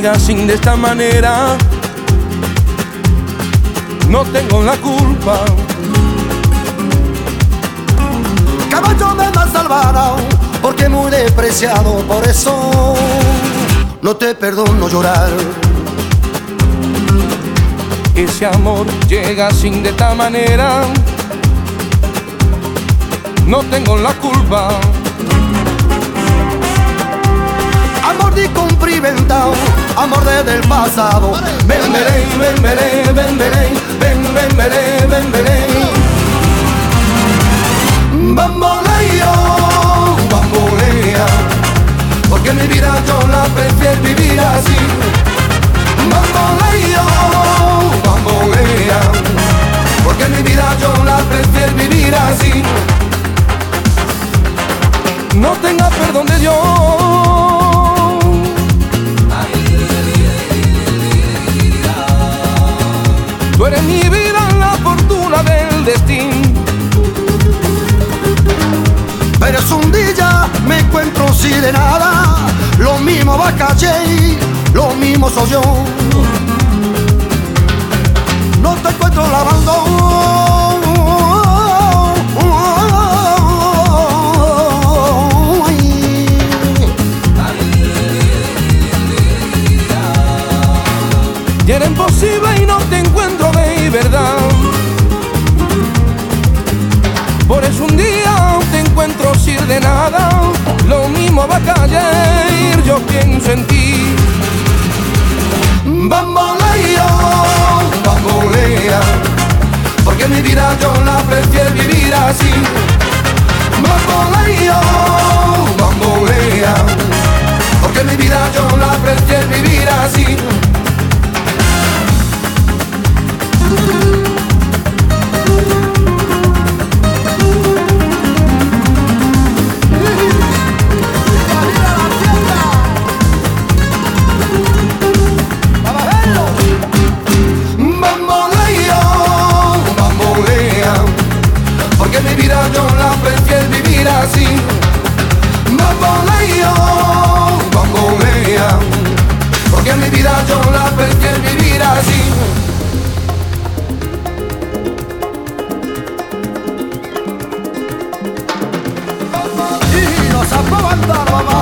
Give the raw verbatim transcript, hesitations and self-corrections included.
llega así de esta manera, no tengo la culpa. Caballo me has salvado, porque muy despreciado, por eso no te perdono llorar. Ese amor llega así de esta manera, no tengo la culpa. Amor de cumplimentado, amor desde el pasado. Ven, veré, ven, veré, ven, veré, ven, ven, veré, ven, veré. Bamboleo, bambolea, porque mi vida yo la prefiero vivir así. Bamboleo, bambolea, porque mi vida yo la prefiero vivir así. No tenga perdón de Dios, tú eres mi vida, la fortuna del destino. Pero es un día me encuentro sin de nada, lo mismo va a calle, lo mismo soy yo. No te encuentro lavando, Y era imposible y no te encuentro de verdad. Por eso un día te encuentro sin de nada, lo mismo va a caer, yo pienso en ti. bamboleo, bambolea, porque mi vida yo la prefiero vivir así. Bamboleo, bambolea, porque mi vida yo la prefiero vivir así. Porque mi vida yo la prefiero vivir así. Bamboleo, bambolea, porque mi vida yo la prefiero vivir así. Y nos apagamos.